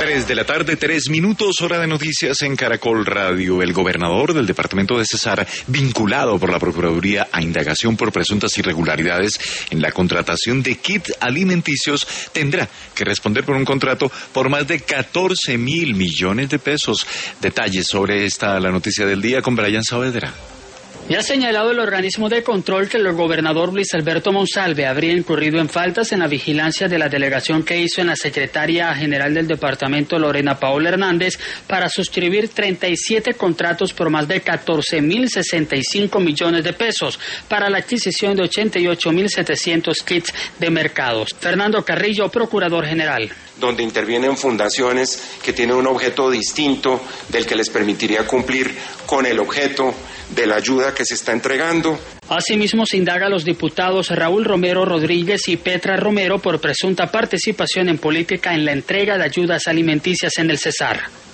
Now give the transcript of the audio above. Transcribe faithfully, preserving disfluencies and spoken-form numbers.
Tres de la tarde, tres minutos, hora de noticias en Caracol Radio. El gobernador del departamento de Cesar, vinculado por la Procuraduría a indagación por presuntas irregularidades en la contratación de kits alimenticios, tendrá que responder por un contrato por más de catorce mil millones de pesos. Detalles sobre esta, la noticia del día, con Brian Saavedra. Ya ha señalado el organismo de control que el gobernador Luis Alberto Monsalve habría incurrido en faltas en la vigilancia de la delegación que hizo en la secretaria general del departamento, Lorena Paola Hernández, para suscribir treinta y siete contratos por más de catorce mil sesenta y cinco millones de pesos para la adquisición de ochenta y ocho mil setecientos kits de mercados. Fernando Carrillo, procurador general. Donde intervienen fundaciones que tienen un objeto distinto del que les permitiría cumplir con el objeto de la ayuda que se está entregando. Asimismo, se indaga a los diputados Raúl Romero Rodríguez y Petra Romero por presunta participación en política en la entrega de ayudas alimenticias en el Cesar.